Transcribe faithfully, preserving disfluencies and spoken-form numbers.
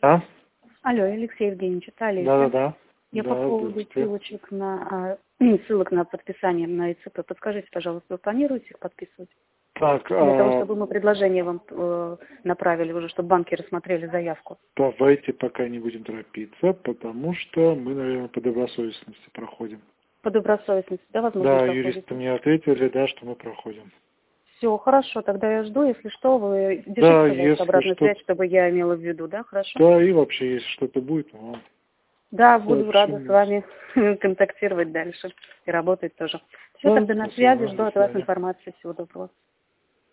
А? Алло, Алексей Евгеньевич, это Олеся. Да-да-да. Я Да, по поводу ссылочек на, а, ссылок на подписание на ИЦП. Подскажите, пожалуйста, вы планируете их подписывать? Так, Для а... того, чтобы мы предложение вам э, направили уже, чтобы банки рассмотрели заявку. давайте пока не будем торопиться, потому что мы, наверное, по добросовестности проходим. По добросовестности, да, возможно, Да, проходите? юристы мне ответили, да, что мы проходим. Все, хорошо, тогда я жду, если что, вы держите, Да, пожалуйста, если обратную что... связь, чтобы я имела в виду, да, хорошо? Да, и вообще, если что-то будет, мы вам Да, буду рада сообщим. с вами контактировать дальше и работать тоже. Все, Да, тогда на спасибо, связи, жду до от вас свидания. информации. Всего доброго.